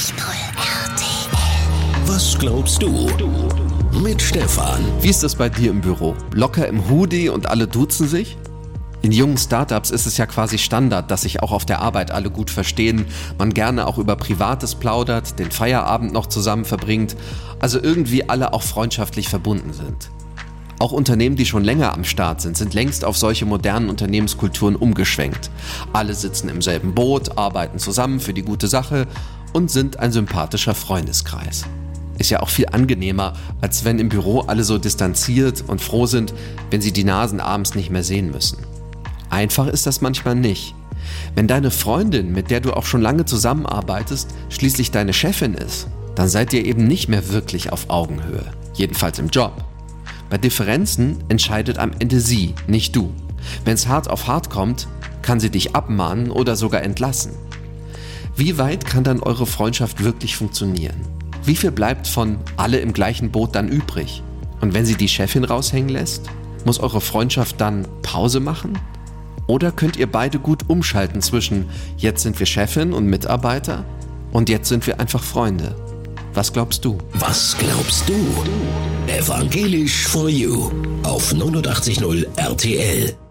RTL. Was glaubst du? Mit Stefan. Wie ist das bei dir im Büro? Locker im Hoodie und alle duzen sich? In jungen Startups ist es ja quasi Standard, dass sich auch auf der Arbeit alle gut verstehen, man gerne auch über Privates plaudert, den Feierabend noch zusammen verbringt, also irgendwie alle auch freundschaftlich verbunden sind. Auch Unternehmen, die schon länger am Start sind längst auf solche modernen Unternehmenskulturen umgeschwenkt. Alle sitzen im selben Boot, arbeiten zusammen für die gute Sache und sind ein sympathischer Freundeskreis. Ist ja auch viel angenehmer, als wenn im Büro alle so distanziert und froh sind, wenn sie die Nasen abends nicht mehr sehen müssen. Einfach ist das manchmal nicht. Wenn deine Freundin, mit der du auch schon lange zusammenarbeitest, schließlich deine Chefin ist, dann seid ihr eben nicht mehr wirklich auf Augenhöhe. Jedenfalls im Job. Bei Differenzen entscheidet am Ende sie, nicht du. Wenn es hart auf hart kommt, kann sie dich abmahnen oder sogar entlassen. Wie weit kann dann eure Freundschaft wirklich funktionieren? Wie viel bleibt von alle im gleichen Boot dann übrig? Und wenn sie die Chefin raushängen lässt, muss eure Freundschaft dann Pause machen? Oder könnt ihr beide gut umschalten zwischen jetzt sind wir Chefin und Mitarbeiter und jetzt sind wir einfach Freunde? Was glaubst du? Was glaubst du? Evangelisch for You auf 89.0 RTL.